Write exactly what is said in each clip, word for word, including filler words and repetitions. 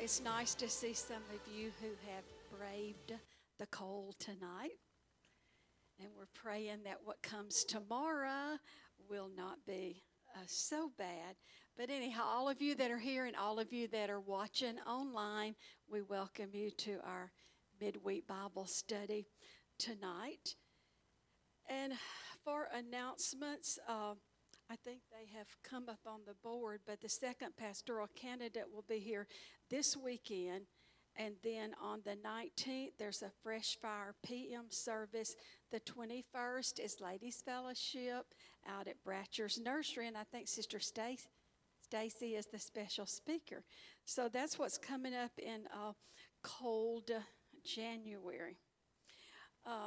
it's nice to see some of you who have braved the cold tonight. And we're praying that what comes tomorrow will not be uh, so bad. But anyhow, all of you that are here and all of you that are watching online, we welcome you to our midweek Bible study tonight. And for announcements, uh, I think they have come up on the board, but the second pastoral candidate will be here this weekend. And then on the nineteenth, there's a Fresh Fire P M service. The twenty-first is Ladies Fellowship out at Bratcher's Nursery, and I think Sister Stacy Stacy is the special speaker. So that's what's coming up in uh, cold January. Um,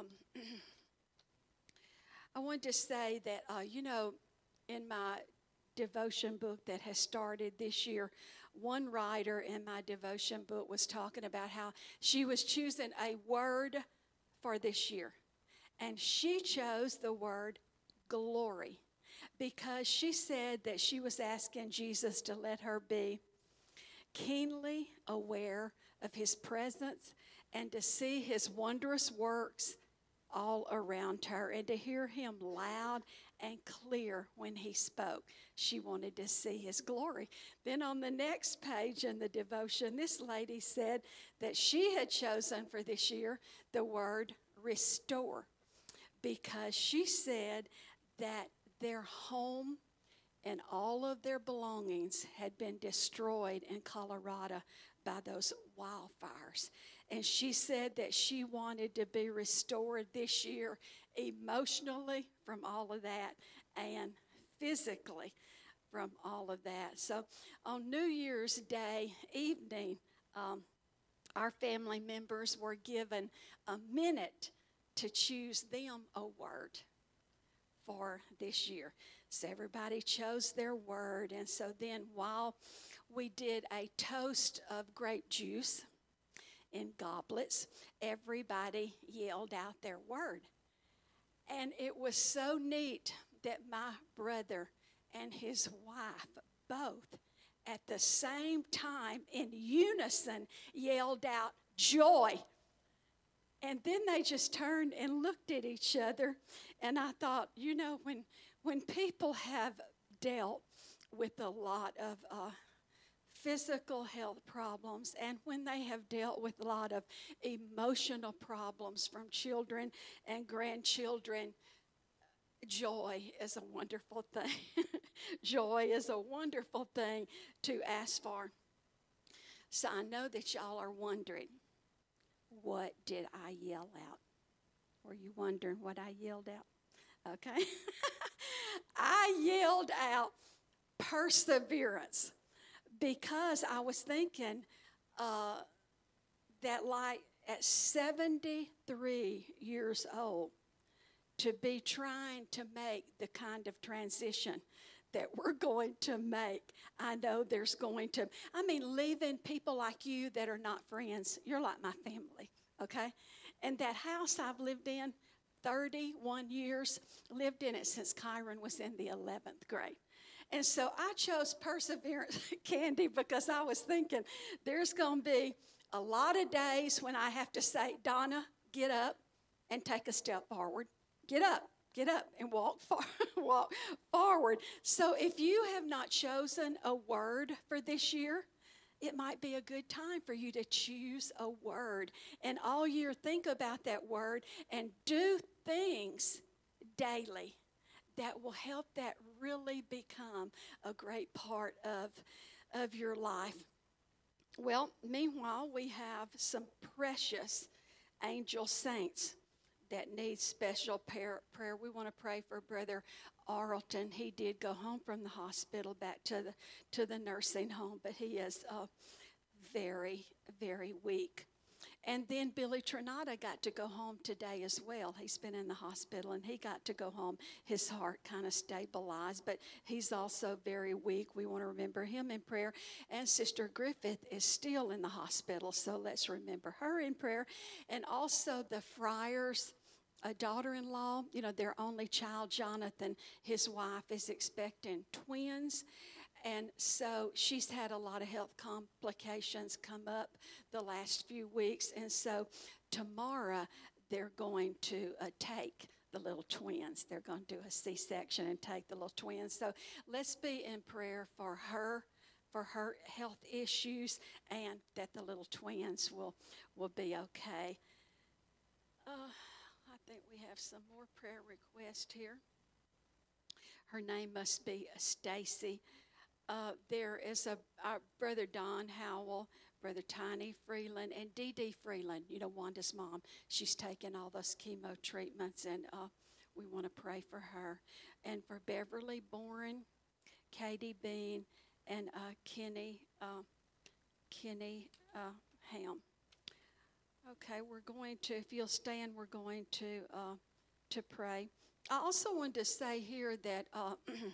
I wanted to say that, uh, you know, in my devotion book that has started this year, one writer in my devotion book was talking about how she was choosing a word for this year. And she chose the word glory because she said that she was asking Jesus to let her be keenly aware of his presence and to see his wondrous works all around her and to hear him loud and clear when he spoke. She wanted to see his glory. Then on the next page in the devotion, this lady said that she had chosen for this year the word restore because she said that their home and all of their belongings had been destroyed in Colorado by those wildfires. And she said that she wanted to be restored this year emotionally from all of that and physically from all of that. So on New Year's Day evening, um, our family members were given a minute to choose them a word for this year. So everybody chose their word. And so then while we did a toast of grape juice in goblets, everybody yelled out their word. And it was so neat that my brother and his wife both at the same time in unison yelled out joy. And then they just turned and looked at each other. And I thought, you know, when when people have dealt with a lot of uh, physical health problems and when they have dealt with a lot of emotional problems from children and grandchildren, joy is a wonderful thing. Joy is a wonderful thing to ask for. So I know that y'all are wondering, what did I yell out? Were you wondering what I yelled out? Okay. I yelled out perseverance because I was thinking uh, that like at seventy-three years old, to be trying to make the kind of transition that we're going to make, I know there's going to, I mean, leaving people like you that are not friends, you're like my family, okay? And that house I've lived in thirty-one years, lived in it since Kyron was in the eleventh grade. And so I chose Perseverance Candy because I was thinking there's going to be a lot of days when I have to say, Donna, get up and take a step forward. Get up, get up and walk far, walk forward. So if you have not chosen a word for this year, it might be a good time for you to choose a word. And all year, think about that word and do things daily that will help that really become a great part of, of your life. Well, meanwhile, we have some precious angel saints that need special prayer. We want to pray for Brother Arlton. He did go home from the hospital back to the to the nursing home, but he is uh, very, very weak. And then Billy Trinata got to go home today as well. He's been in the hospital, and he got to go home. His heart kind of stabilized, but he's also very weak. We want to remember him in prayer. And Sister Griffith is still in the hospital, so let's remember her in prayer. And also the Friars, a daughter-in-law, you know, their only child, Jonathan, his wife is expecting twins. And so she's had a lot of health complications come up the last few weeks. And so tomorrow they're going to uh, take the little twins. They're going to do a C-section and take the little twins. So let's be in prayer for her, for her health issues, and that the little twins will, will be okay. Uh, I think we have some more prayer requests here. Her name must be Stacy. Uh, there is a our brother Don Howell, brother Tiny Freeland, and Dee Dee Freeland. You know, Wanda's mom. She's taken all those chemo treatments, and uh, we want to pray for her. And for Beverly Bourne, Katie Bean, and uh, Kenny uh, Kenny uh, Ham. Okay, we're going to, if you'll stand, we're going to uh, to pray. I also wanted to say here that uh,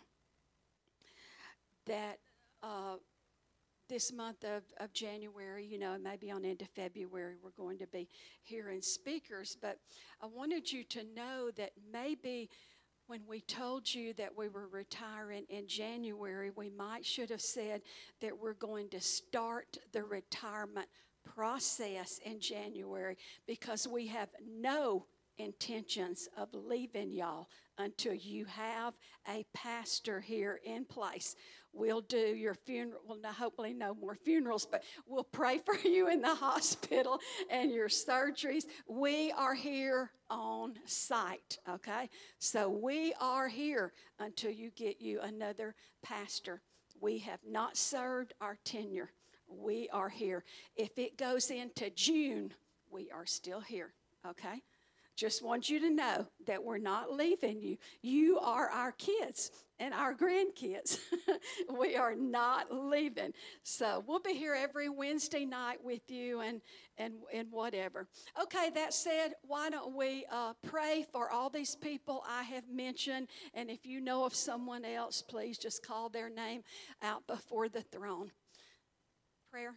that uh, this month of, of January, you know, maybe on into February, we're going to be hearing speakers. But I wanted you to know that maybe when we told you that we were retiring in January, we might should have said that we're going to start the retirement process in January, because we have no intentions of leaving y'all until you have a pastor here in place. We'll do your funeral, well, no, hopefully no more funerals, but we'll pray for you in the hospital and your surgeries. We are here on site, okay? So we are here until you get you another pastor. We have not served our tenure. We are here. If it goes into June, we are still here, okay? Just want you to know that we're not leaving you. You are our kids and our grandkids. We are not leaving. So we'll be here every Wednesday night with you and, and, and whatever. Okay, that said, why don't we uh, pray for all these people I have mentioned. And if you know of someone else, please just call their name out before the throne. Prayer.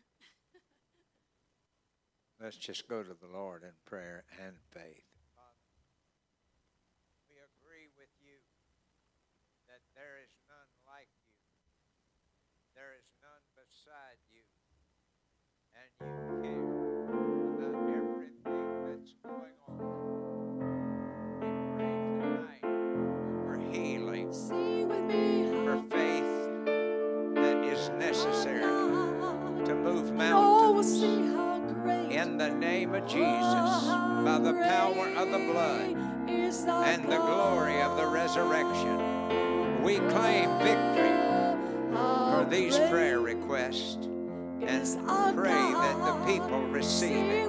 Let's just go to the Lord in prayer and faith. Father, we agree with you that there is none like you. There is none beside you. And you care about everything that's going on. We pray tonight for healing, for faith that is necessary to move mountains in the name of Jesus, by the power of the blood and the glory of the resurrection. We claim victory for these prayer requests and pray that the people receive it.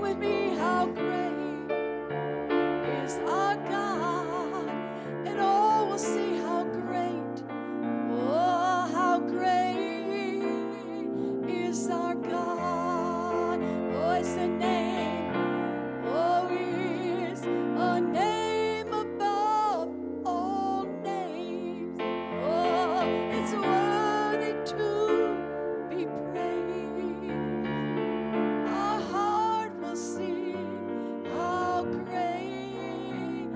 Our heart will sing how great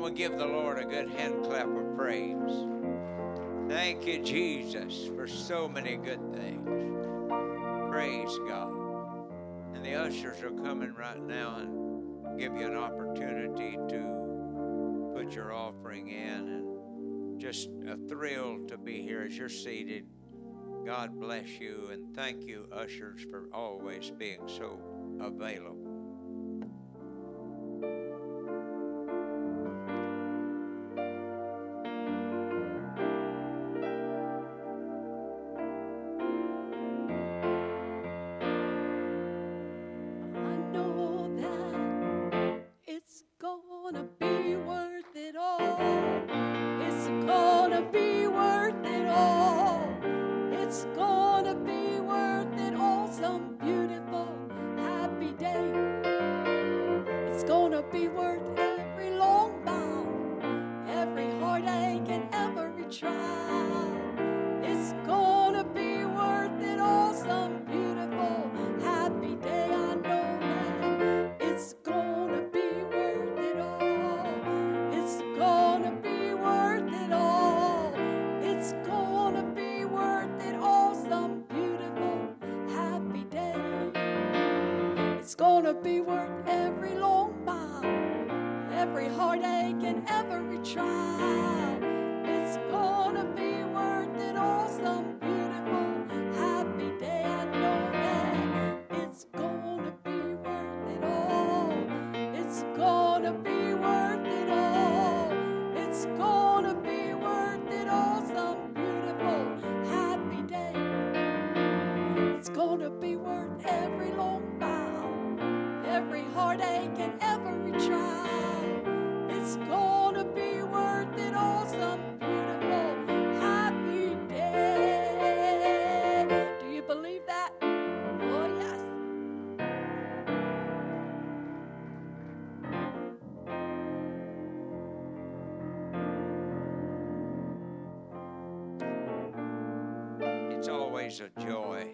we give the Lord a good hand clap of praise? Thank you, Jesus, for so many good things. Praise God. And the ushers are coming right now and give you an opportunity to put your offering in. And just a thrill to be here as you're seated. God bless you, and thank you, ushers, for always being so available. It's a joy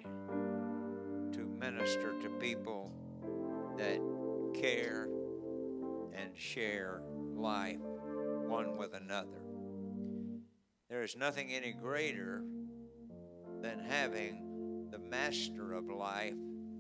to minister to people that care and share life one with another. There is nothing any greater than having the master of life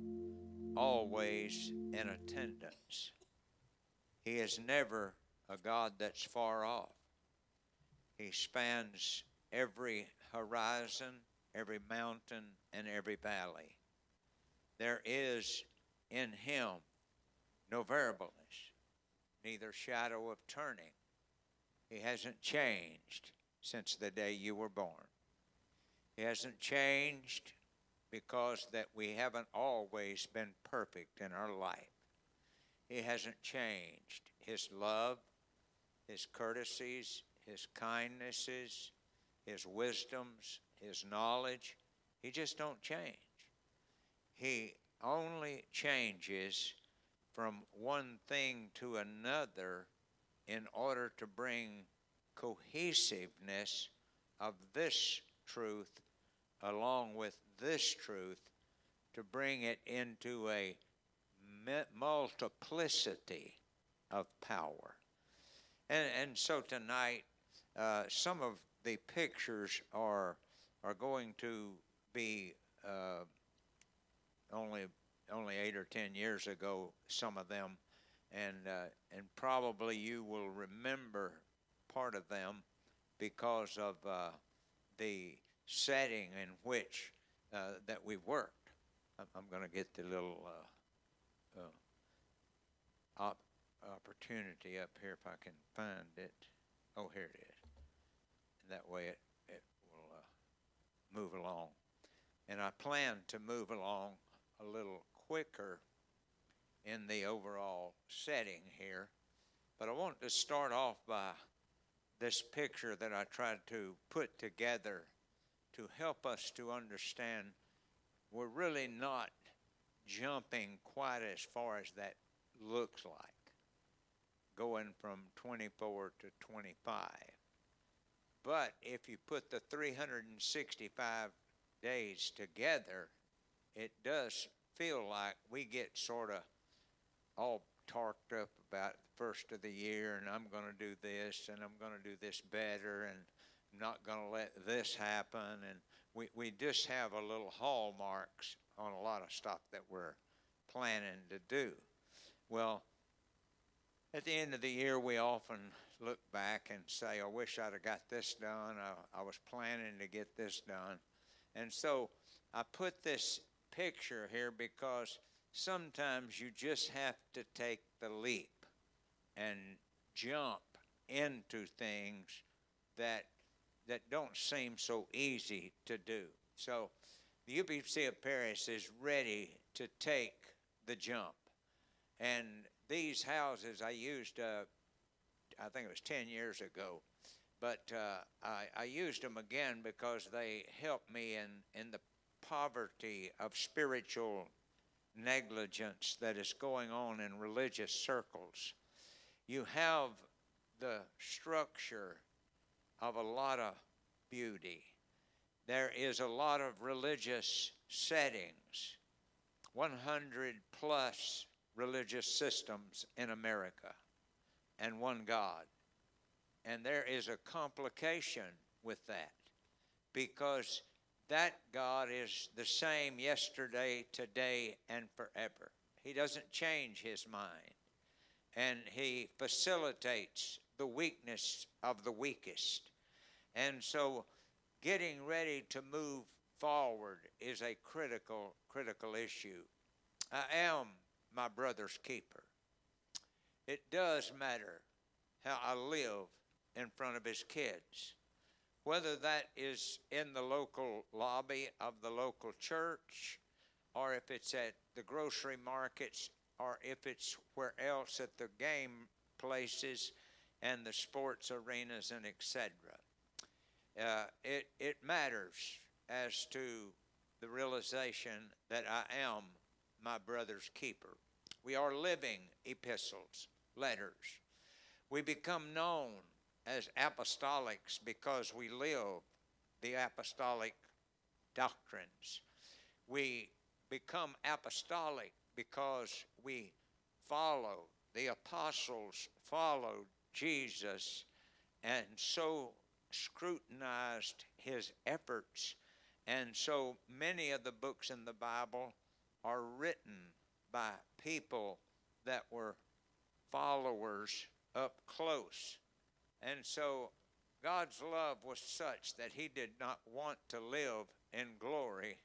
always in attendance. He is never a God that's far off. He spans every horizon, every mountain, and every valley. There is in him no variableness, neither shadow of turning. He hasn't changed since the day you were born. He hasn't changed because that we haven't always been perfect in our life. He hasn't changed. His love, his courtesies, his kindnesses, his wisdoms, his knowledge, he just don't change. He only changes from one thing to another in order to bring cohesiveness of this truth along with this truth to bring it into a multiplicity of power. And, and so tonight, uh, some of the pictures are are going to be uh, only only eight or ten years ago, some of them, and uh, and probably you will remember part of them because of uh, the setting in which uh, that we worked. I'm, I'm going to get the little uh, uh, op- opportunity up here if I can find it. Oh, here it is. And that way it, it will uh, move along. And I plan to move along a little quicker in the overall setting here. But I want to start off by this picture that I tried to put together to help us to understand we're really not jumping quite as far as that looks like, going from twenty-four to twenty-five. But if you put the three hundred sixty-five days together, it does feel like we get sort of all talked up about the first of the year, and I'm going to do this, and I'm going to do this better, and I'm not going to let this happen. And we, we just have a little hallmarks on a lot of stuff that we're planning to do. Well, at the end of the year, we often look back and say, I wish I'd have got this done. I, I was planning to get this done. And so I put this picture here because sometimes you just have to take the leap and jump into things that that don't seem so easy to do. So the U P C of Paris is ready to take the jump. And these houses I used, uh, I think it was ten years ago, but uh, I, I used them again because they helped me in, in the poverty of spiritual negligence that is going on in religious circles. You have the structure of a lot of beauty. There is a lot of religious settings, one hundred plus religious systems in America, and one God. And there is a complication with that, because that God is the same yesterday, today, and forever. He doesn't change his mind. And he facilitates the weakness of the weakest. And so getting ready to move forward is a critical, critical issue. I am my brother's keeper. It does matter how I live in front of his kids, whether that is in the local lobby of the local church, or if it's at the grocery markets, or if it's where else at the game places and the sports arenas and et cetera. Uh, it, it matters as to the realization that I am my brother's keeper. We are living epistles, letters. We become known as apostolics because we live the apostolic doctrines. We become apostolic because we follow. The apostles followed Jesus and so scrutinized his efforts. And so many of the books in the Bible are written by people that were followers up close. And so God's love was such that he did not want to live in glory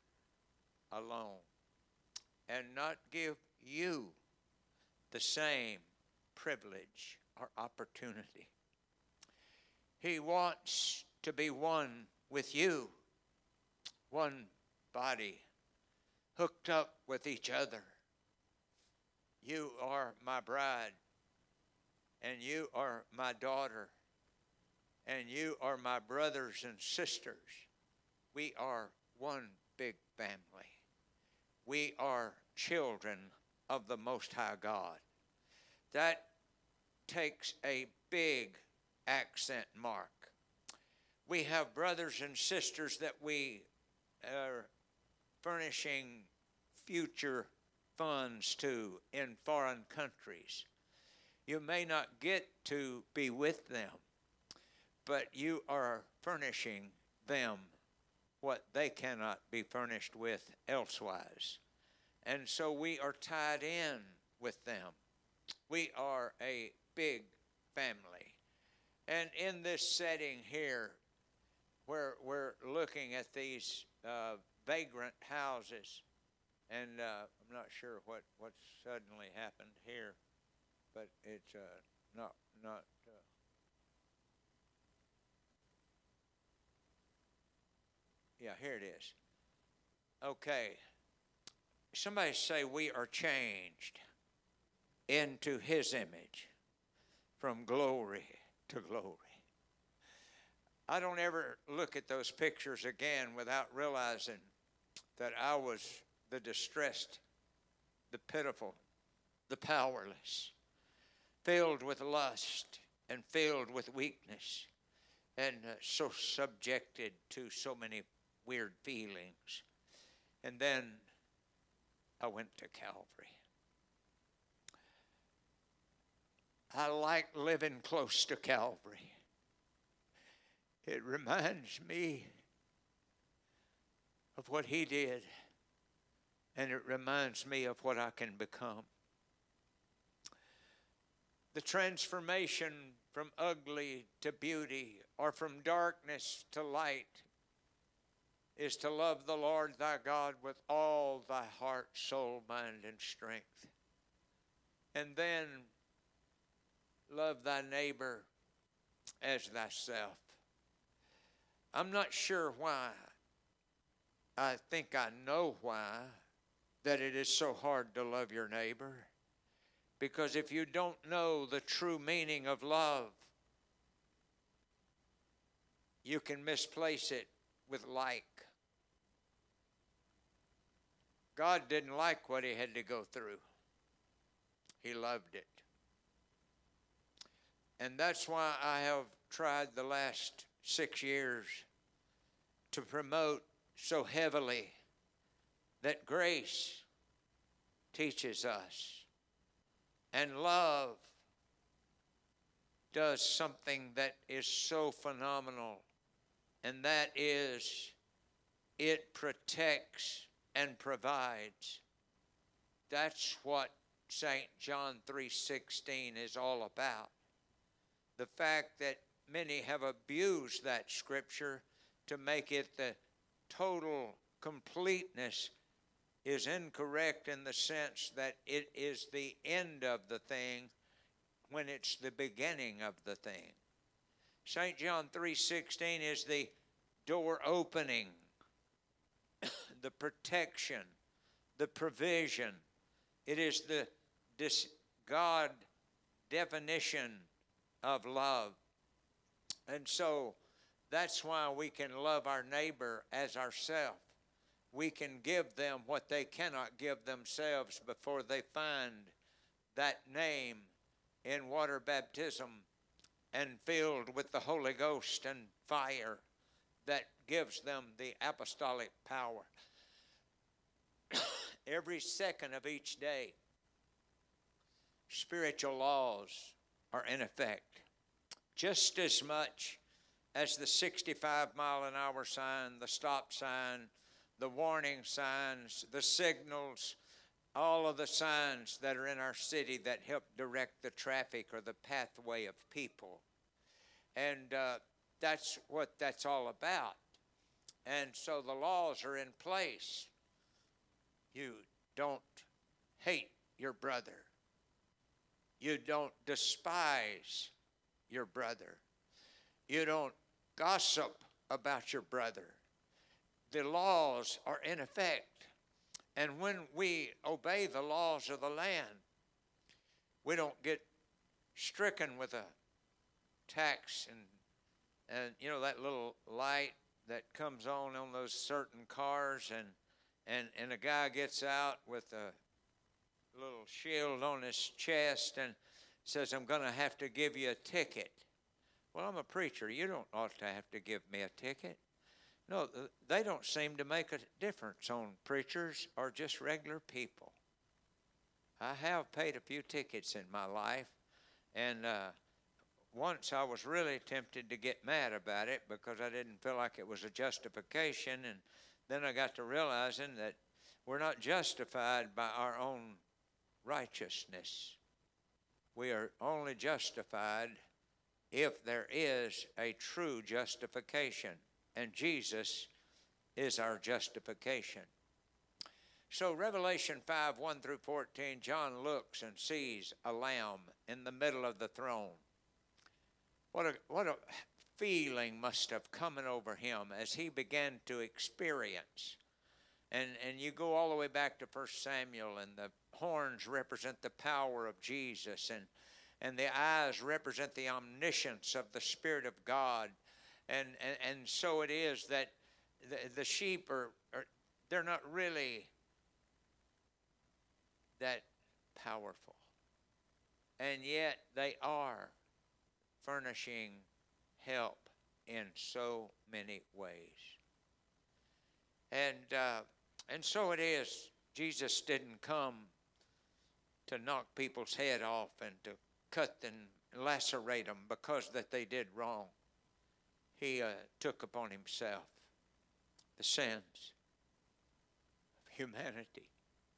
alone and not give you the same privilege or opportunity. He wants to be one with you, one body, hooked up with each other. You are my bride, and you are my daughter, and you are my brothers and sisters. We are one big family. We are children of the Most High God. That takes a big accent mark. We have brothers and sisters that we are furnishing future funds to in foreign countries. You may not get to be with them, but you are furnishing them what they cannot be furnished with elsewise. And so we are tied in with them. We are a big family. And in this setting here, where we're looking at these uh, vagrant houses, and uh, I'm not sure what, what suddenly happened here, but it's uh, not, not uh, yeah, here it is. Okay. Somebody say we are changed into his image from glory to glory. I don't ever look at those pictures again without realizing that I was the distressed, the pitiful, the powerless, filled with lust and filled with weakness, and uh, so subjected to so many weird feelings. And then I went to Calvary. I like living close to Calvary. It reminds me of what He did, and it reminds me of what I can become. The transformation from ugly to beauty, or from darkness to light, is to love the Lord thy God with all thy heart, soul, mind, and strength. And then love thy neighbor as thyself. I'm not sure why. I think I know why that it is so hard to love your neighbor. Because if you don't know the true meaning of love, you can misplace it with like. God didn't like what He had to go through. He loved it. And that's why I have tried the last six years to promote so heavily that grace teaches us. And love does something that is so phenomenal, and that is it protects and provides. That's what Saint John three sixteen is all about. The fact that many have abused that scripture to make it the total completeness is incorrect in the sense that it is the end of the thing when it's the beginning of the thing. Saint John three sixteen is the door opening, the protection, the provision. It is the this God definition of love. And so that's why we can love our neighbor as ourselves. We can give them what they cannot give themselves before they find that name in water baptism and filled with the Holy Ghost and fire that gives them the apostolic power. Every second of each day, spiritual laws are in effect. Just as much as the sixty-five mile an hour sign, the stop sign, the warning signs, the signals, all of the signs that are in our city that help direct the traffic or the pathway of people. And uh, that's what that's all about. And so the laws are in place. You don't hate your brother. You don't despise your brother. You don't gossip about your brother. The laws are in effect. And when we obey the laws of the land, we don't get stricken with a tax and, and you know, that little light that comes on on those certain cars, and, and, and a guy gets out with a little shield on his chest and says, I'm going to have to give you a ticket. Well, I'm a preacher. You don't ought to have to give me a ticket. No, they don't seem to make a difference on preachers or just regular people. I have paid a few tickets in my life, and uh, once I was really tempted to get mad about it because I didn't feel like it was a justification, and then I got to realizing that we're not justified by our own righteousness. We are only justified if there is a true justification. And Jesus is our justification. So Revelation five, one through fourteen, John looks and sees a lamb in the middle of the throne. What a, what a feeling must have come over him as he began to experience. And, and you go all the way back to First Samuel, and the horns represent the power of Jesus, and, and the eyes represent the omniscience of the Spirit of God. And, and and so it is that the, the sheep are, are, they're not really that powerful. And yet they are furnishing help in so many ways. And, uh, and so it is, Jesus didn't come to knock people's head off and to cut and lacerate them because that they did wrong. He uh, took upon himself the sins of humanity.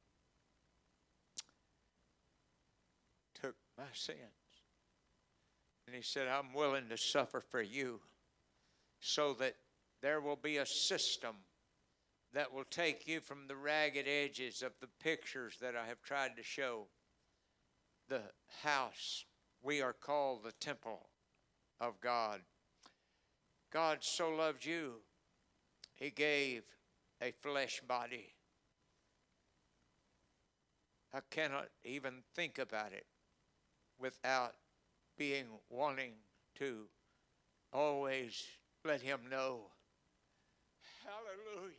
Took my sins. And he said, I'm willing to suffer for you so that there will be a system that will take you from the ragged edges of the pictures that I have tried to show. The house, we are called the temple of God. God so loved you, He gave a flesh body. I cannot even think about it without being wanting to always let Him know. Hallelujah.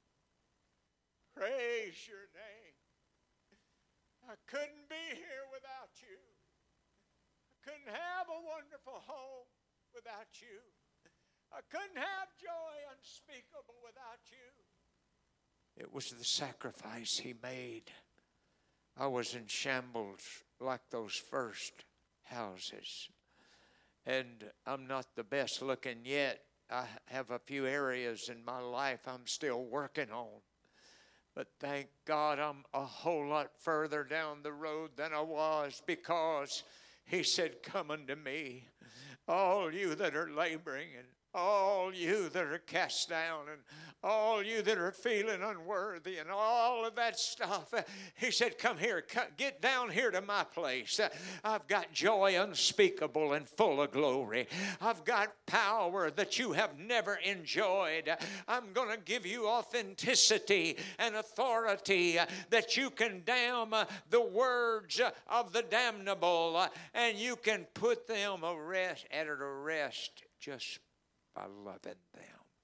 Praise your name. I couldn't be here without you. I couldn't have a wonderful home without you. I couldn't have joy unspeakable without you. It was the sacrifice He made. I was in shambles like those first houses. And I'm not the best looking yet. I have a few areas in my life I'm still working on. But thank God I'm a whole lot further down the road than I was, because He said, come unto me, all you that are laboring, and all you that are cast down, and all you that are feeling unworthy, and all of that stuff. He said, come here, get down here to my place. I've got joy unspeakable and full of glory. I've got power that you have never enjoyed. I'm going to give you authenticity and authority that you can damn the words of the damnable, and you can put them arrest, at a rest just by loving them.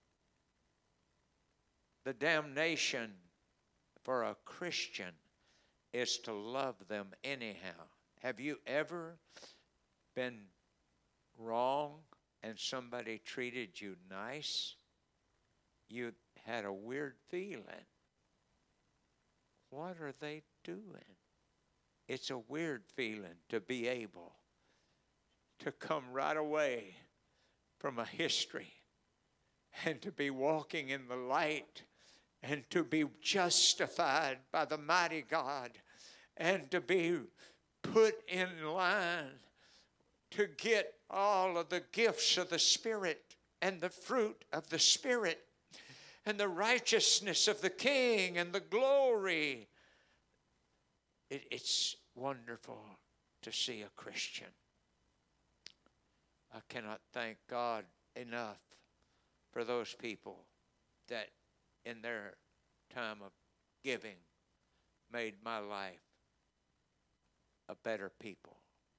The damnation for a Christian is to love them anyhow. Have you ever been wrong and somebody treated you nice? You had a weird feeling. What are they doing? It's a weird feeling to be able to come right away from a history and to be walking in the light and to be justified by the mighty God and to be put in line to get all of the gifts of the Spirit and the fruit of the Spirit and the righteousness of the King and the glory. It, it's wonderful to see a Christian. I cannot thank God enough for those people that in their time of giving made my life a better people.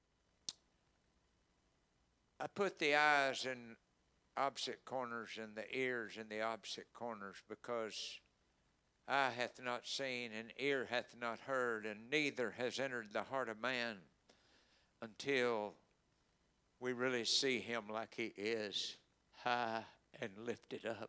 I put the eyes in opposite corners and the ears in the opposite corners because eye hath not seen and ear hath not heard, and neither has entered the heart of man until we really see Him like He is, high and lifted up,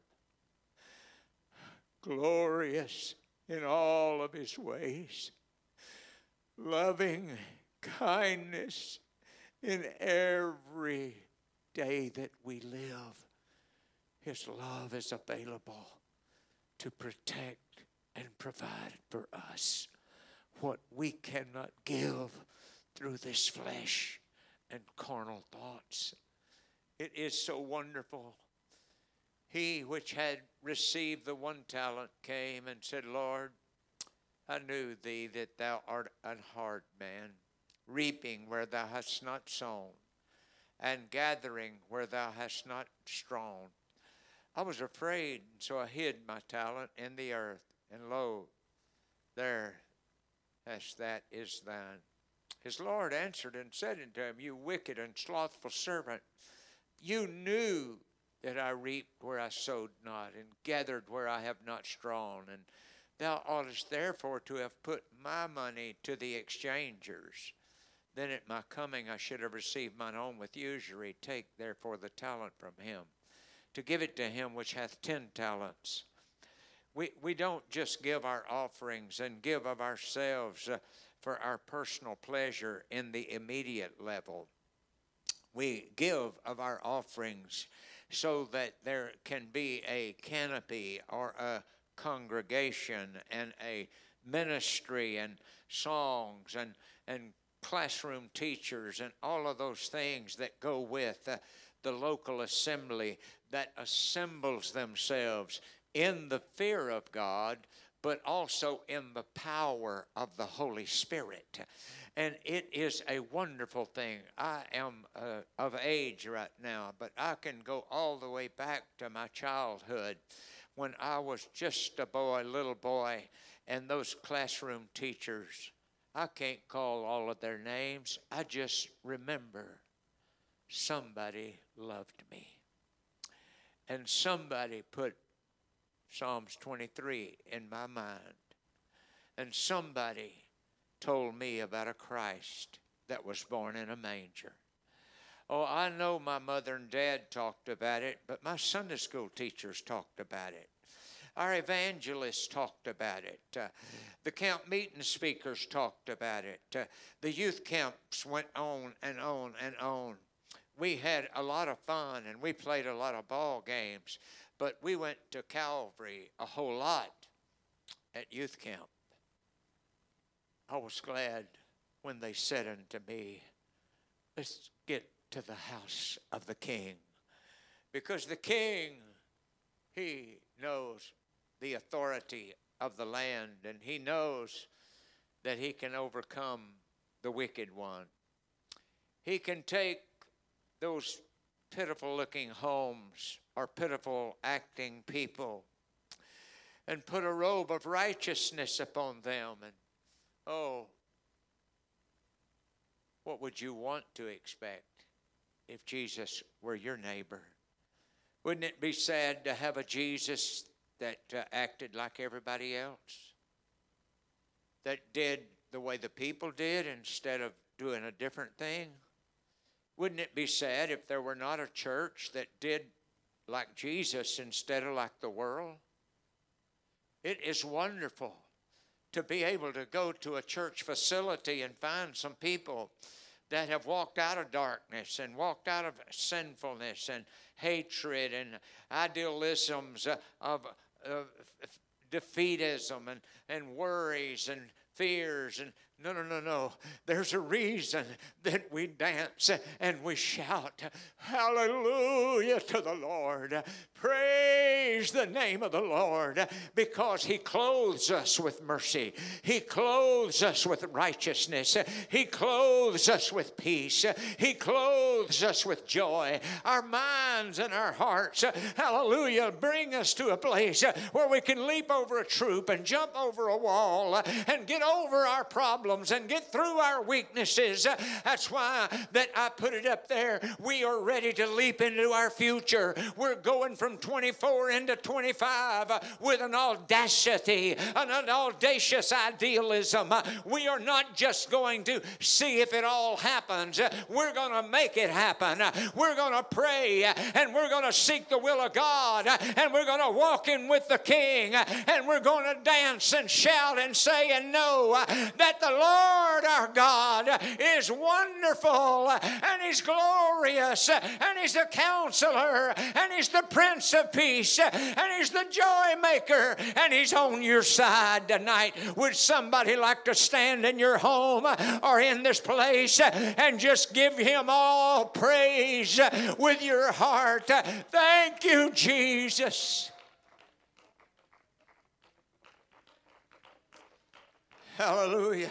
glorious in all of His ways, loving kindness in every day that we live. His love is available to protect and provide for us what we cannot give through this flesh and carnal thoughts. It is so wonderful. He which had received the one talent came and said, Lord, I knew thee that thou art an hard man, reaping where thou hast not sown, and gathering where thou hast not strewn. I was afraid, so I hid my talent in the earth, and lo, there, as that is thine. His Lord answered and said unto him, You wicked and slothful servant, you knew that I reaped where I sowed not, and gathered where I have not strewn. And thou oughtest therefore to have put my money to the exchangers. Then at my coming I should have received mine own with usury. Take therefore the talent from him, to give it to him which hath ten talents. we, we don't just give our offerings and give of ourselves uh, for our personal pleasure in the immediate level. We give of our offerings so that there can be a canopy or a congregation and a ministry and songs and, and classroom teachers and all of those things that go with uh, the local assembly that assembles themselves in the fear of God, but also in the power of the Holy Spirit. And it is a wonderful thing. I am uh, of age right now, but I can go all the way back to my childhood when I was just a boy, little boy, and those classroom teachers, I can't call all of their names. I just remember somebody loved me. And somebody put Psalms twenty-three in my mind. And somebody told me about a Christ that was born in a manger. Oh, I know my mother and dad talked about it, but my Sunday school teachers talked about it. Our evangelists talked about it. Uh, the camp meeting speakers talked about it. Uh, the youth camps went on and on and on. We had a lot of fun and we played a lot of ball games, but we went to Calvary a whole lot at youth camp. I was glad when they said unto me, let's get to the house of the King. Because the King, he knows the authority of the land, and he knows that he can overcome the wicked one. He can take those pitiful looking homes or pitiful acting people and put a robe of righteousness upon them. And oh, what would you want to expect if Jesus were your neighbor? Wouldn't it be sad to have a Jesus that uh, acted like everybody else? That did the way the people did instead of doing a different thing? Wouldn't it be sad if there were not a church that did like Jesus instead of like the world? It is wonderful to be able to go to a church facility and find some people that have walked out of darkness and walked out of sinfulness and hatred and idealisms of, of defeatism and, and worries and fears. And no, no, no, no. There's a reason that we dance and we shout, hallelujah to the Lord. Praise the name of the Lord, because he clothes us with mercy. He clothes us with righteousness. He clothes us with peace. He clothes us with joy. Our minds and our hearts, hallelujah, bring us to a place where we can leap over a troop and jump over a wall and get over our problems and get through our weaknesses. That's why that I put it up there. We are ready to leap into our future. We're going from twenty-four into twenty-five with an audacity, an audacious idealism. We are not just going to see if it all happens. We're going to make it happen. We're going to pray and we're going to seek the will of God, and we're going to walk in with the King, and we're going to dance and shout and say and know that the Lord our God is wonderful, and he's glorious, and he's the counselor, and he's the Prince of Peace, and he's the joy maker, and he's on your side tonight. Would somebody like to stand in your home or in this place and just give him all praise with your heart? Thank you, Jesus. Hallelujah.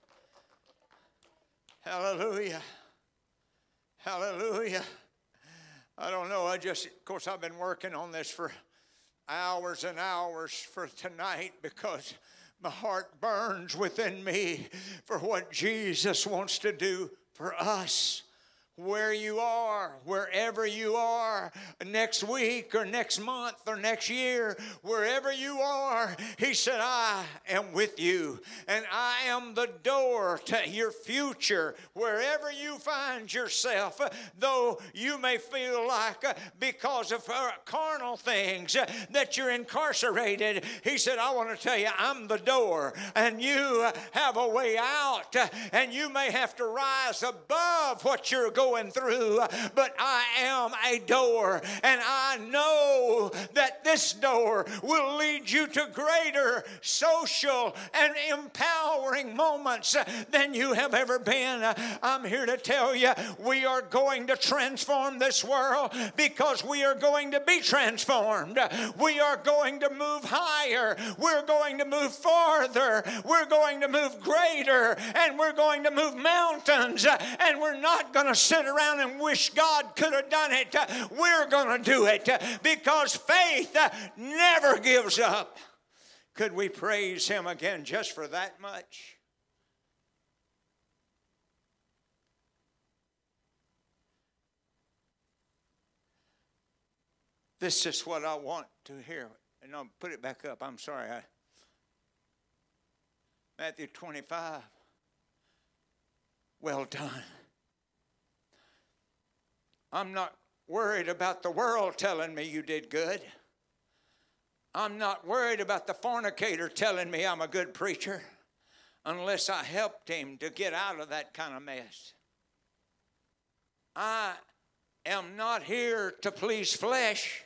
Hallelujah. Hallelujah. I don't know. I just, of course, I've been working on this for hours and hours for tonight because my heart burns within me for what Jesus wants to do for us where you are, wherever you are, next week or next month or next year, wherever you are, he said, I am with you, and I am the door to your future. Wherever you find yourself, though you may feel like because of carnal things that you're incarcerated, he said, I want to tell you, I'm the door, and you have a way out, and you may have to rise above what you're going going through, but I am a door, and I know that this door will lead you to greater social and empowering moments than you have ever been. I'm here to tell you, we are going to transform this world because we are going to be transformed. We are going to move higher. We're going to move farther. We're going to move greater, and we're going to move mountains, and we're not going to sit around and wish God could have done it. We're going to do it because faith never gives up. Could we praise him again just for that much? This is what I want to hear. And I'll put it back up. I'm sorry. I, Matthew twenty-five. Well done. I'm not worried about the world telling me you did good. I'm not worried about the fornicator telling me I'm a good preacher unless I helped him to get out of that kind of mess. I am not here to please flesh.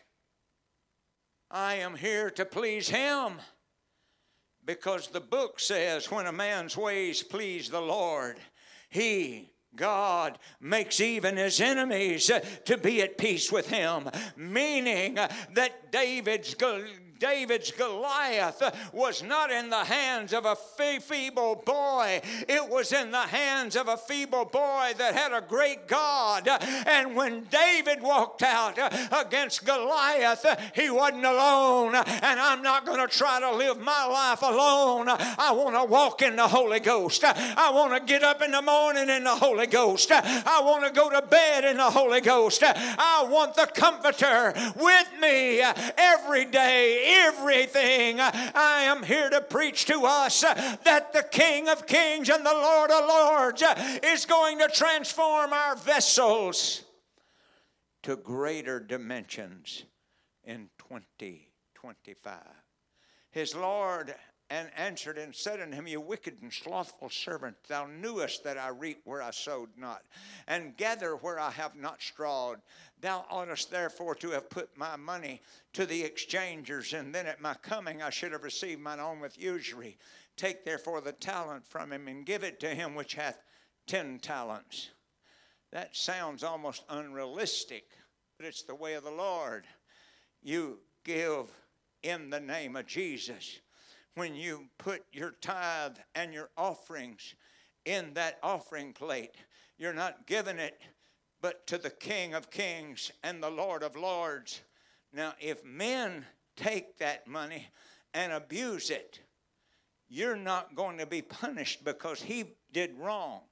I am here to please him, because the book says when a man's ways please the Lord, he, God, makes even his enemies to be at peace with him. Meaning that David's David's Goliath was not in the hands of a feeble boy. It was in the hands of a feeble boy that had a great God. And when David walked out against Goliath, he wasn't alone. And I'm not going to try to live my life alone. I want to walk in the Holy Ghost. I want to get up in the morning in the Holy Ghost. I want to go to bed in the Holy Ghost. I want the Comforter with me every day. Everything. I am here to preach to us that the King of Kings and the Lord of Lords is going to transform our vessels to greater dimensions in twenty twenty-five. His Lord and answered and said unto him, You wicked and slothful servant, thou knewest that I reap where I sowed not, and gather where I have not strawed. Thou oughtest therefore to have put my money to the exchangers, and then at my coming I should have received mine own with usury. Take therefore the talent from him, and give it to him which hath ten talents. That sounds almost unrealistic, but it's the way of the Lord. You give in the name of Jesus. When you put your tithe and your offerings in that offering plate, you're not giving it but to the King of Kings and the Lord of Lords. Now, if men take that money and abuse it, you're not going to be punished because he did wrong.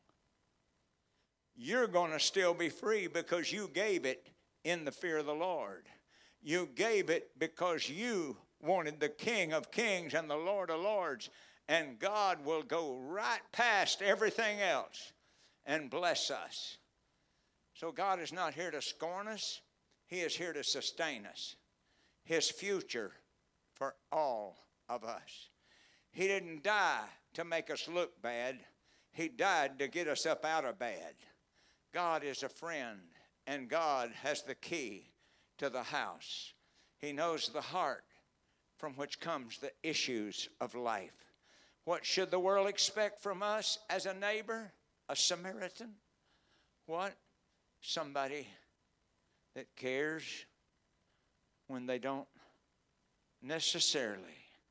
You're going to still be free because you gave it in the fear of the Lord. You gave it because you wanted the King of Kings and the Lord of Lords, and God will go right past everything else and bless us. So God is not here to scorn us. He is here to sustain us. His future for all of us. He didn't die to make us look bad. He died to get us up out of bad. God is a friend, and God has the key to the house. He knows the heart from which comes the issues of life. What should the world expect from us as a neighbor, a Samaritan? What? Somebody that cares when they don't necessarily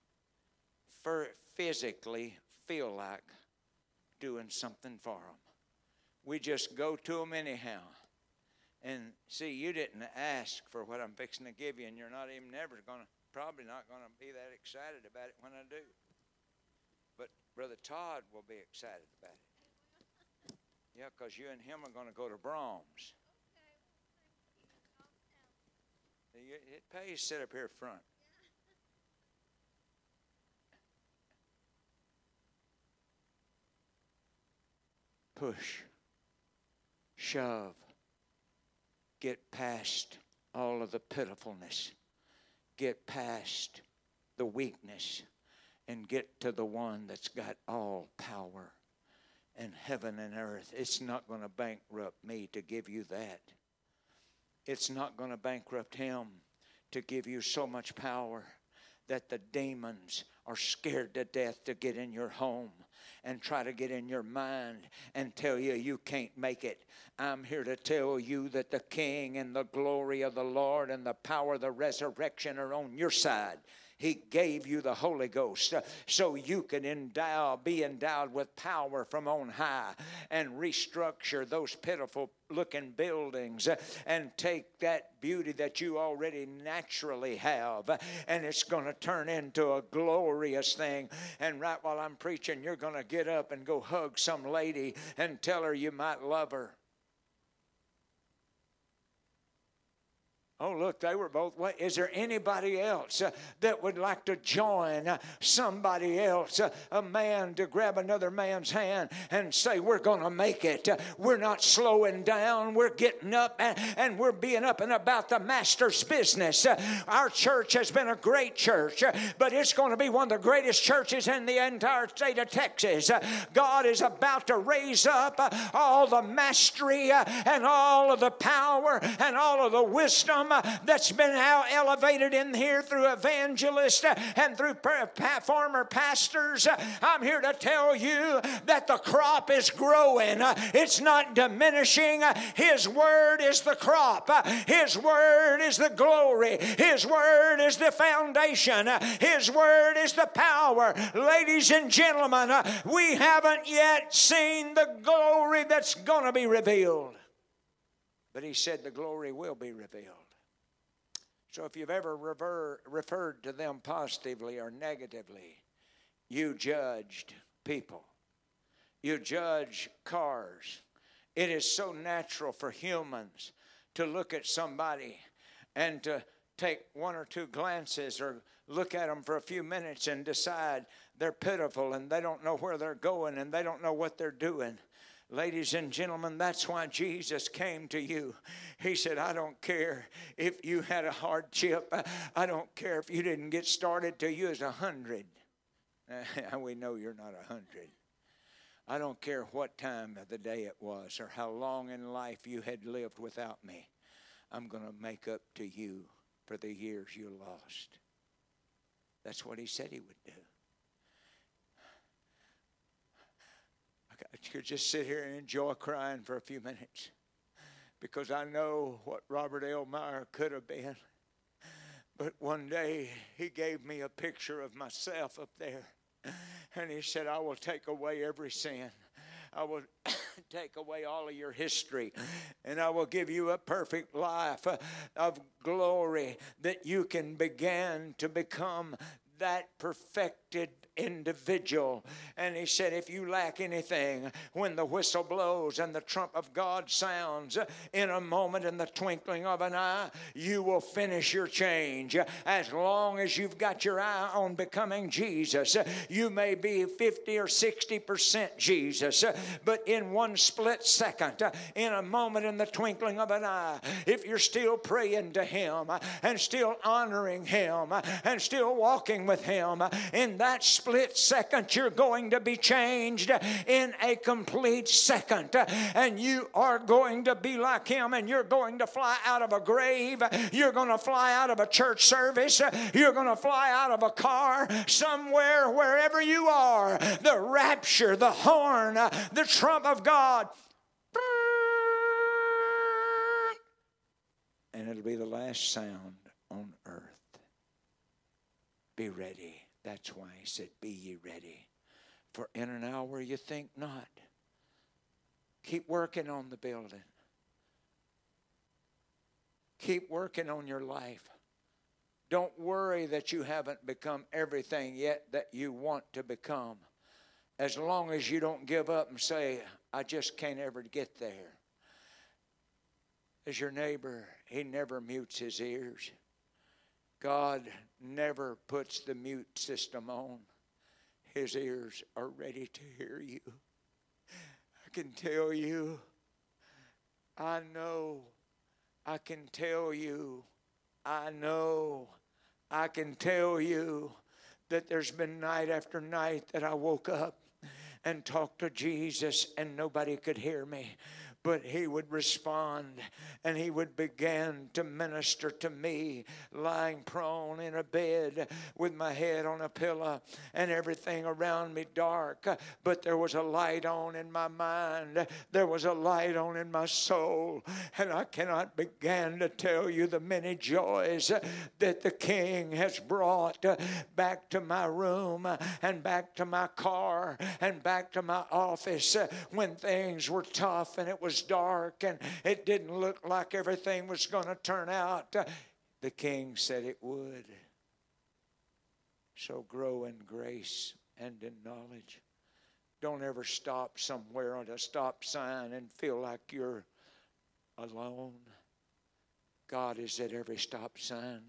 physically feel like doing something for them. We just go to them anyhow. And see, you didn't ask for what I'm fixing to give you, and you're not even never going to, probably not going to be that excited about it when I do. But Brother Todd will be excited about it. Yeah, because you and him are going to go to Brahms. It pays to sit up here front. Push, shove, get past all of the pitifulness, get past the weakness, and get to the one that's got all power in heaven and earth. It's not going to bankrupt me to give you that. It's not going to bankrupt him to give you so much power that the demons are scared to death to get in your home and try to get in your mind and tell you you can't make it. I'm here to tell you that the King and the glory of the Lord and the power of the resurrection are on your side. He gave you the Holy Ghost uh, so you can endow, be endowed with power from on high and restructure those pitiful looking buildings uh, and take that beauty that you already naturally have uh, and it's going to turn into a glorious thing. And right while I'm preaching, you're going to get up and go hug some lady and tell her you might love her. Oh, look, they were both. What, is there anybody else uh, that would like to join uh, somebody else, uh, a man, to grab another man's hand and say, we're going to make it. Uh, we're not slowing down. We're getting up and, and we're being up and about the Master's business. Uh, our church has been a great church, uh, but it's going to be one of the greatest churches in the entire state of Texas. Uh, God is about to raise up uh, all the mastery uh, and all of the power and all of the wisdom that's been elevated in here through evangelists and through former pastors. I'm here to tell you that the crop is growing. It's not diminishing. His word is the crop. His word is the glory. His word is the foundation. His word is the power. Ladies and gentlemen, we haven't yet seen the glory that's going to be revealed. But he said the glory will be revealed. So if you've ever rever, referred to them positively or negatively, you judged people. You judge cars. It is so natural for humans to look at somebody and to take one or two glances or look at them for a few minutes and decide they're pitiful and they don't know where they're going and they don't know what they're doing. Ladies and gentlemen, that's why Jesus came to you. He said, I don't care if you had a hardship. I don't care if you didn't get started till you was a hundred. We know you're not a hundred. I don't care what time of the day it was or how long in life you had lived without me. I'm going to make up to you for the years you lost. That's what he said he would do. I could just sit here and enjoy crying for a few minutes because I know what Robert L. Meyer could have been. But one day he gave me a picture of myself up there, and he said, I will take away every sin. I will take away all of your history, and I will give you a perfect life of glory that you can begin to become that perfected individual. And he said, if you lack anything, when the whistle blows and the trump of God sounds, in a moment, in the twinkling of an eye, you will finish your change. As long as you've got your eye on becoming Jesus, you may be fifty or sixty percent Jesus, but in one split second, in a moment, in the twinkling of an eye, if you're still praying to him and still honoring him and still walking with him, in that split second you're going to be changed in a complete second, and you are going to be like him, and you're going to fly out of a grave, you're going to fly out of a church service, you're going to fly out of a car, somewhere, wherever you are, the rapture, the horn, the trump of God, and it'll be the last sound on earth. Be ready. That's why he said, be ye ready. For in an hour you think not. Keep working on the building. Keep working on your life. Don't worry that you haven't become everything yet that you want to become. as long as you don't give up and say, I just can't ever get there. As your neighbor, he never mutes his ears. God never puts the mute system on. His ears are ready to hear you. I can tell you, I know, I can tell you, I know, I can tell you that there's been night after night that I woke up and talked to Jesus and nobody could hear me. But he would respond and he would begin to minister to me lying prone in a bed with my head on a pillow and everything around me dark. But there was a light on in my mind. There was a light on in my soul. And I cannot begin to tell you the many joys that the King has brought back to my room and back to my car and back to my office when things were tough and it was dark and it didn't look like everything was going to turn out. The King said it would. So grow in grace and in knowledge. Don't ever stop somewhere on a stop sign and feel like you're alone. God is at every stop sign.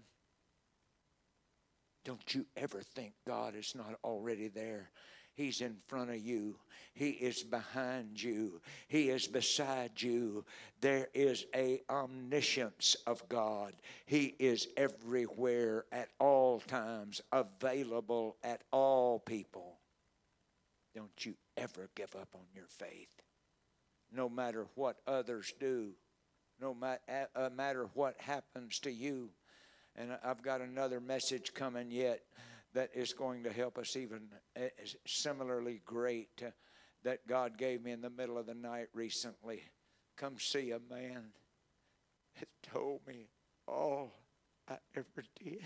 Don't you ever think God is not already there. He's in front of you. He is behind you. He is beside you. There is a omniscience of God. He is everywhere at all times, available at all people. Don't you ever give up on your faith. No matter what others do. No matter what happens to you. And I've got another message coming yet that is going to help us even similarly great uh, that God gave me in the middle of the night recently. Come see a man that told me all I ever did.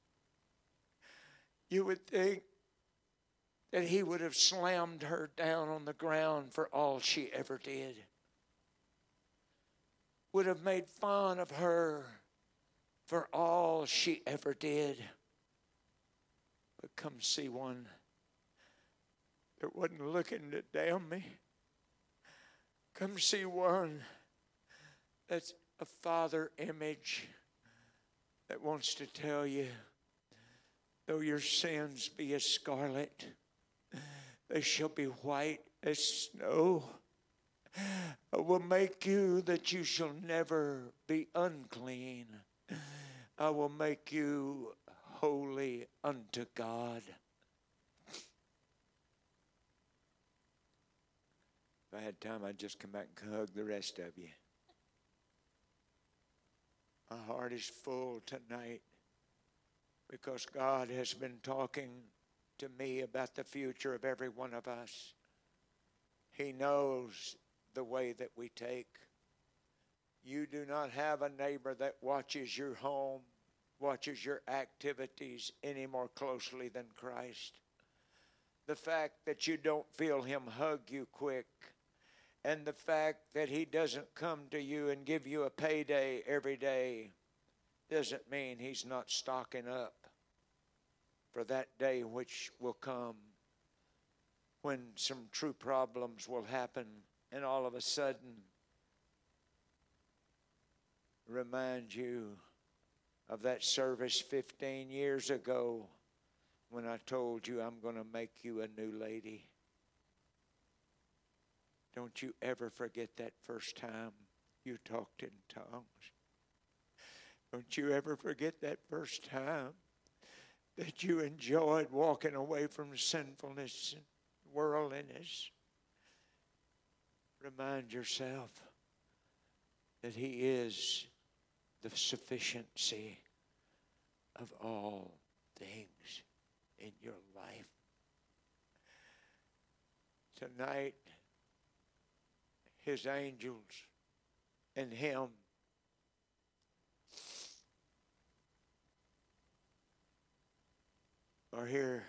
You would think that he would have slammed her down on the ground for all she ever did. Would have made fun of her for all she ever did. But come see one that wasn't looking to damn me. Come see one that's a father image that wants to tell you, though your sins be as scarlet, they shall be white as snow. I will make you that you shall never be unclean. I will make you holy unto God. If I had time, I'd just come back and hug the rest of you. My heart is full tonight because God has been talking to me about the future of every one of us. He knows the way that we take. You do not have a neighbor that watches your home, watches your activities any more closely than Christ. The fact that you don't feel him hug you quick, and the fact that he doesn't come to you and give you a payday every day doesn't mean he's not stocking up for that day which will come when some true problems will happen and all of a sudden remind you of that service fifteen years ago when I told you I'm going to make you a new lady. Don't you ever forget that first time you talked in tongues. Don't you ever forget that first time that you enjoyed walking away from sinfulness and worldliness. Remind yourself that he is the sufficiency of all things in your life. Tonight, his angels and him are here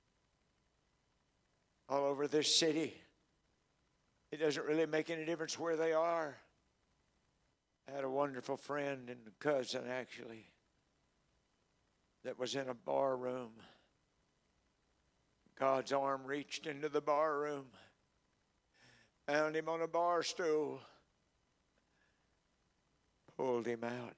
all over this city. It doesn't really make any difference where they are. I had a wonderful friend and cousin, actually, that was in a bar room. God's arm reached into the bar room, found him on a bar stool, pulled him out.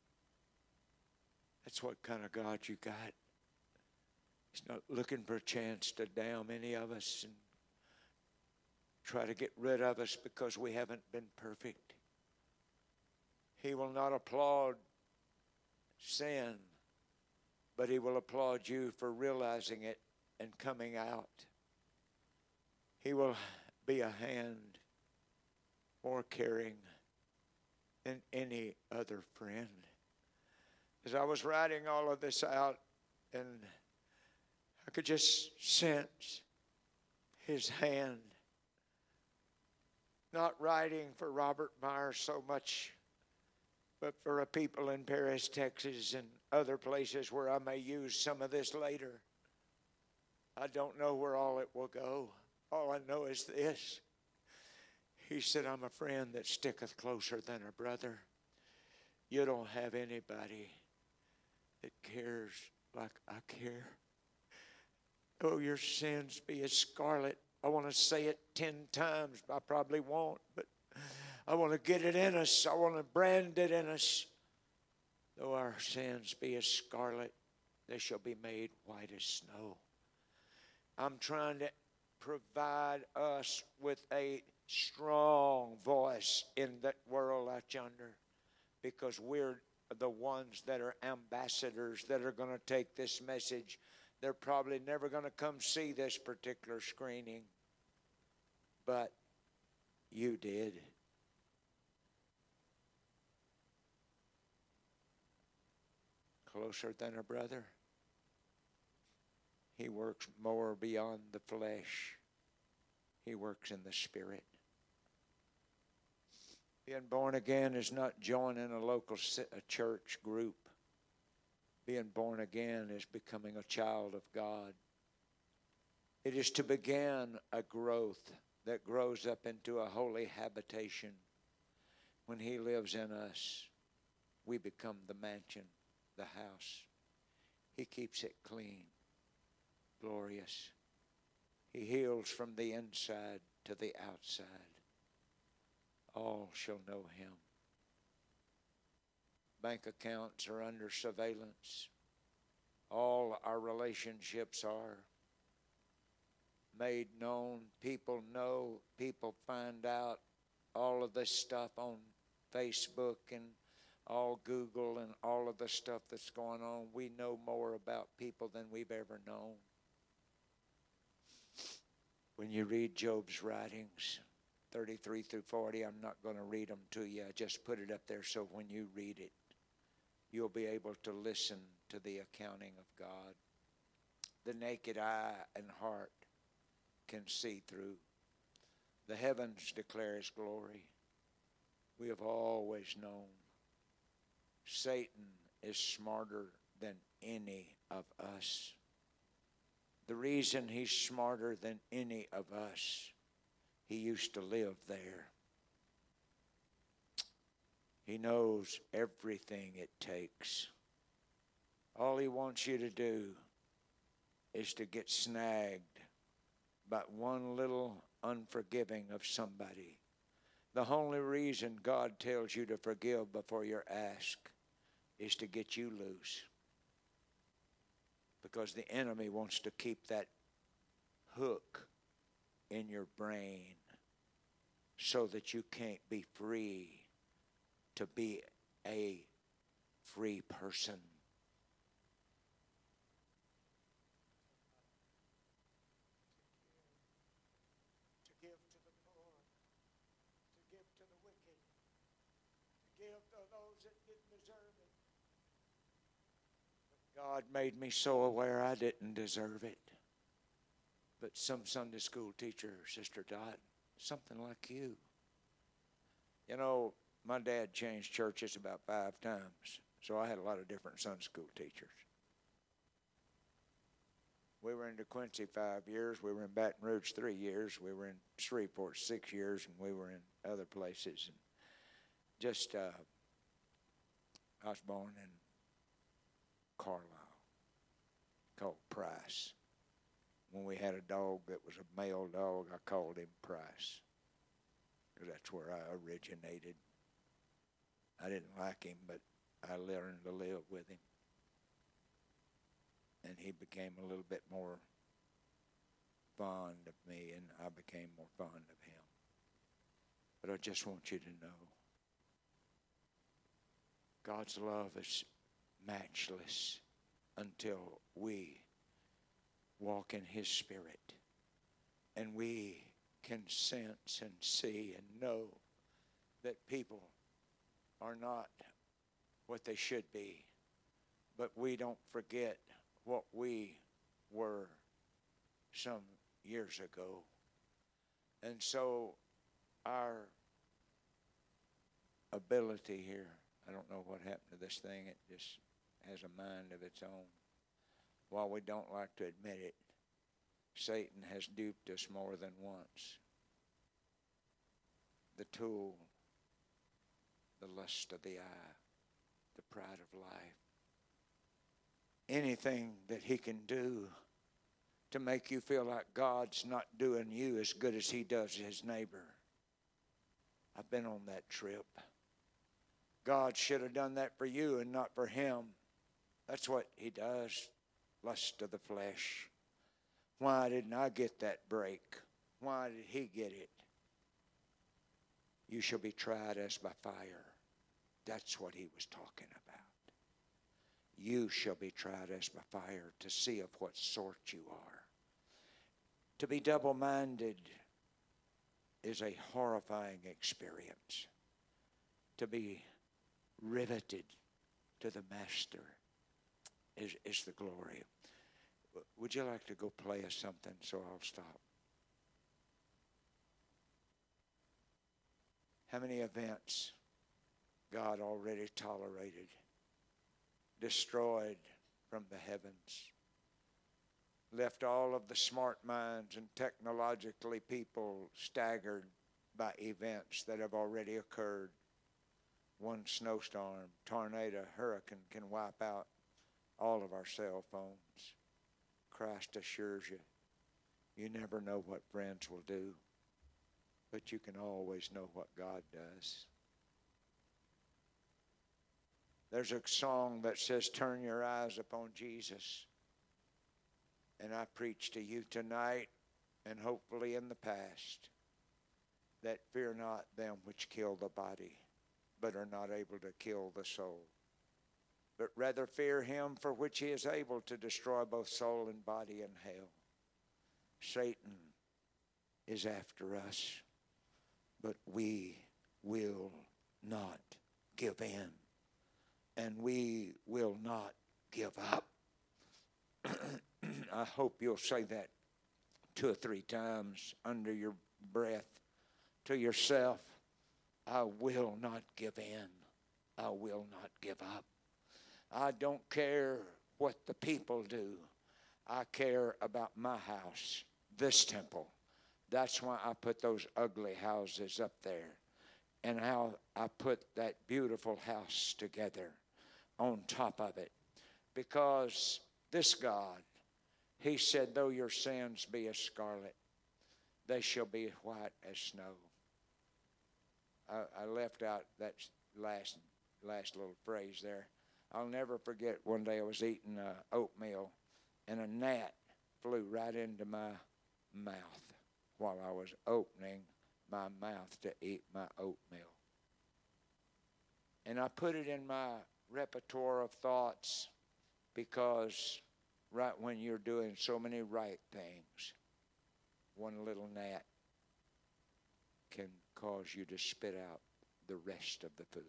That's what kind of God you got. He's not looking for a chance to damn any of us and try to get rid of us because we haven't been perfect. He will not applaud sin, but he will applaud you for realizing it and coming out. He will be a hand more caring than any other friend. As I was writing all of this out, and I could just sense his hand, not writing for Robert Myers so much, but for a people in Paris, Texas, and other places where I may use some of this later. I don't know where all it will go. All I know is this. He said, I'm a friend that sticketh closer than a brother. You don't have anybody that cares like I care. Though your sins be as scarlet. I want to say it ten times. I probably won't, but I want to get it in us. I want to brand it in us. Though our sins be as scarlet, they shall be made white as snow. I'm trying to provide us with a strong voice in that world out yonder, because we're the ones that are ambassadors that are going to take this message. They're probably never going to come see this particular screening, but you did. Closer than a brother. He works more beyond the flesh. He works in the spirit. Being born again is not joining a local a church group. Being born again is becoming a child of God. It is to begin a growth that grows up into a holy habitation. When he lives in us, we become the mansion, the house. He keeps it clean, glorious. He heals from the inside to the outside. All shall know him. Bank accounts are under surveillance. All our relationships are made known. People know. People find out all of this stuff on Facebook and all Google and all of the stuff that's going on. We know more about people than we've ever known. When you read Job's writings, thirty-three through forty, I'm not going to read them to you. I just put it up there so when you read it, you'll be able to listen to the accounting of God. The naked eye and heart can see through. The heavens declare his glory. We have always known Satan is smarter than any of us. The reason he's smarter than any of us, he used to live there. He knows everything it takes. All he wants you to do is to get snagged by one little unforgiving of somebody. The only reason God tells you to forgive before you're asked is to get you loose. Because the enemy wants to keep that hook in your brain so that you can't be free to be a free person. To give to the poor, to give to the wicked, to give to those that didn't deserve it. But God made me so aware I didn't deserve it. But some Sunday school teacher, Sister Dot, something like you. You know, my dad changed churches about five times, so I had a lot of different Sunday school teachers. We were in DeQuincy five years. We were in Baton Rouge three years. We were in Shreveport six years, and we were in other places. And just, uh, I was born in Carlisle, called Price. when we had a dog that was a male dog, I called him Price, because that's where I originated. I didn't like him, but I learned to live with him. And he became a little bit more fond of me, and I became more fond of him. But I just want you to know, God's love is matchless until we walk in His Spirit and we can sense and see and know that people are not what they should be, but we don't forget what we were some years ago. And so our ability here, I don't know what happened to this thing, it just has a mind of its own. While we don't like to admit it, Satan has duped us more than once. The tool, the lust of the eye, the pride of life. Anything that he can do to make you feel like God's not doing you as good as He does his neighbor. I've been on that trip. God should have done that for you and not for him. That's what he does. Lust of the flesh. Why didn't I get that break? Why did he get it? You shall be tried as by fire. That's what he was talking about. You shall be tried as by fire to see of what sort you are. To be double-minded is a horrifying experience. To be riveted to the Master is, is the glory. Would you like to go play us something so I'll stop? How many events God already tolerated, destroyed from the heavens, left all of the smart minds and technologically people staggered by events that have already occurred. One snowstorm, tornado, hurricane can wipe out all of our cell phones. Christ assures you, you never know what friends will do, but you can always know what God does. There's a song that says, turn your eyes upon Jesus. And I preach to you tonight, and hopefully in the past, that fear not them which kill the body, but are not able to kill the soul. But rather fear him for which he is able to destroy both soul and body in hell. Satan is after us, but we will not give in. And we will not give up. I hope you'll say that two or three times under your breath to yourself. I will not give in. I will not give up. I don't care what the people do. I care about my house, this temple. That's why I put those ugly houses up there. And how I put that beautiful house together on top of it. Because this God, he said, though your sins be as scarlet, they shall be white as snow. I, I left out that last last little phrase there. I'll never forget one day I was eating uh, oatmeal, and a gnat flew right into my mouth while I was opening my mouth to eat my oatmeal. And I put it in my repertoire of thoughts because right when you're doing so many right things, one little gnat can cause you to spit out the rest of the food.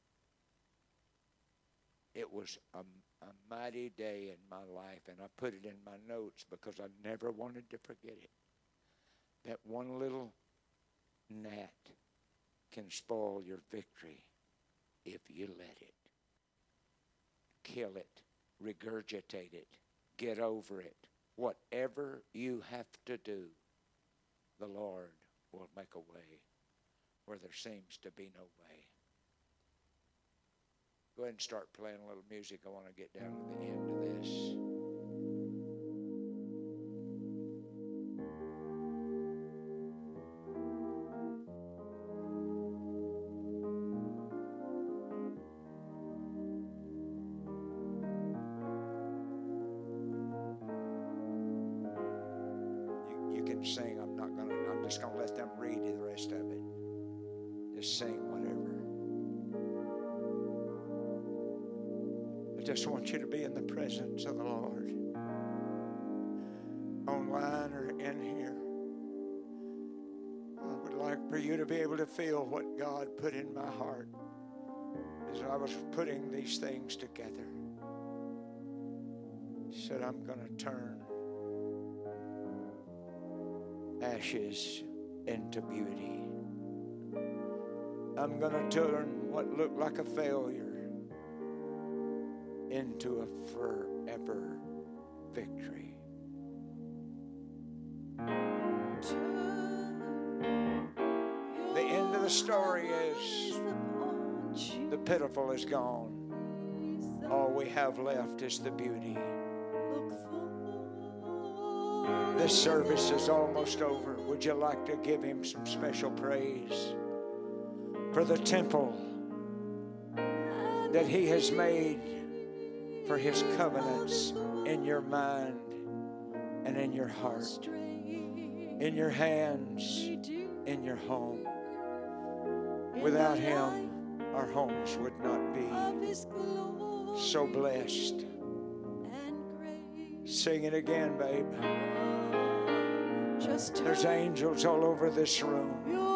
It was a, a mighty day in my life, and I put it in my notes because I never wanted to forget it. That one little gnat can spoil your victory if you let it. Kill it, regurgitate it, get over it. Whatever you have to do, the Lord will make a way where there seems to be no way. Go ahead and start playing a little music. I want to get down to the end of this. them sing. I'm not going to, I'm just going to let them read the rest of it. Just sing whatever. I just want you to be in the presence of the Lord. Online or in here. I would like for you to be able to feel what God put in my heart as I was putting these things together. He said, I'm going to turn ashes into beauty. I'm going to turn what looked like a failure into a forever victory. The end of the story is the pitiful is gone. All we have left is the beauty. This service is almost over. Would you like to give him some special praise for the temple that he has made for his covenants in your mind and in your heart, in your hands, in your home? Without him, our homes would not be so blessed. Sing it again, babe. There's angels all over this room.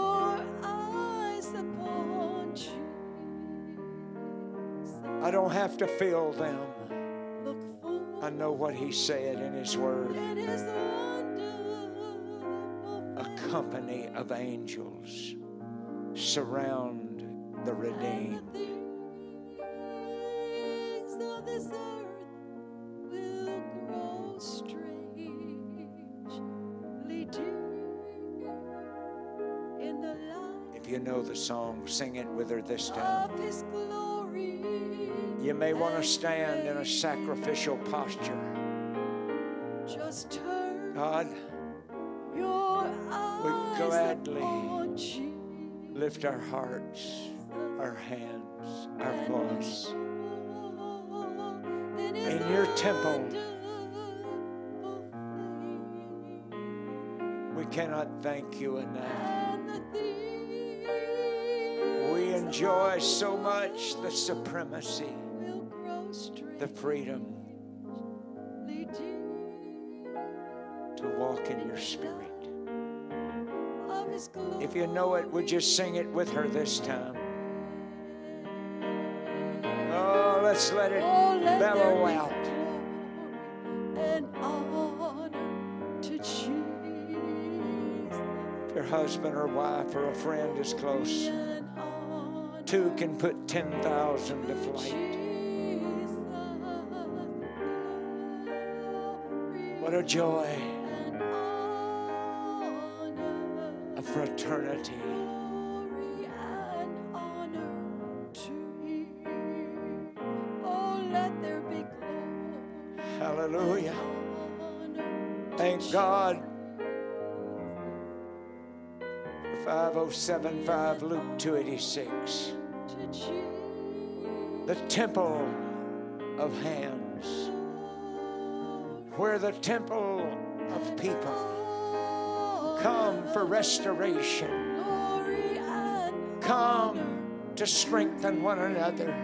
I don't have to feel them. I know what he said in his word. A company of angels surround the redeemed. If you know the song, sing it with her this time. You may want to stand in a sacrificial posture. God, we gladly lift our hearts, our hands, our voice in your temple. We cannot thank you enough. We enjoy so much the supremacy, the freedom to walk in your spirit. If you know it, would you sing it with her this time? Oh, let's let it oh, let bellow out. And honor to Jesus. If your husband or wife or a friend is close, two can put ten thousand to flight. What a joy. A fraternity. Hallelujah. Thank God for five oh seven five, Luke two eighty-six. The temple of hands, where the temple of people come for restoration, come to strengthen one another,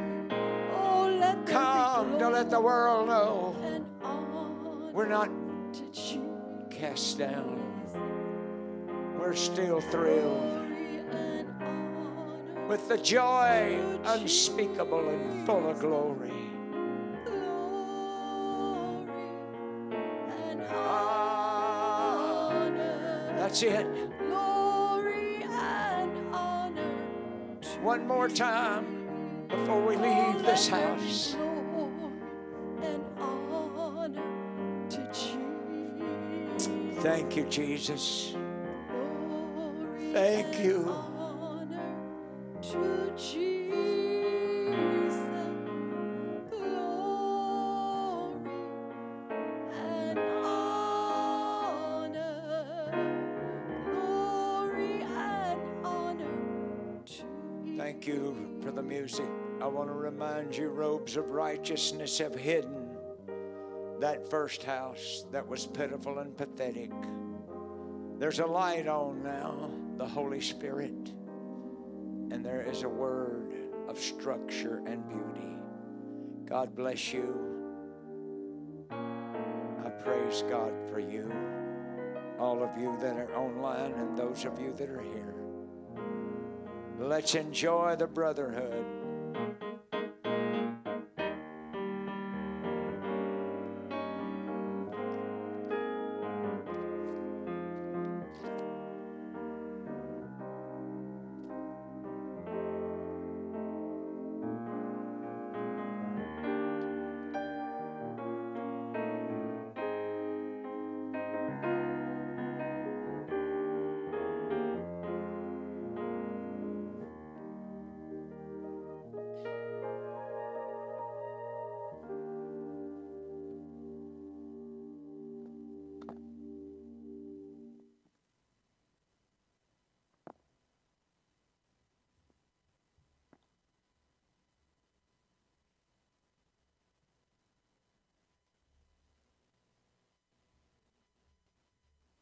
come to let the world know we're not cast down. We're still thrilled with the joy unspeakable and full of glory. That's it. One more time before we leave this house. Thank you, Jesus. Thank you. Thank you for the music. I want to remind you, robes of righteousness have hidden that first house that was pitiful and pathetic. There's a light on now, the Holy Spirit, and there is a word of structure and beauty. God bless you. I praise God for you, all of you that are online and those of you that are here. Let's enjoy the brotherhood.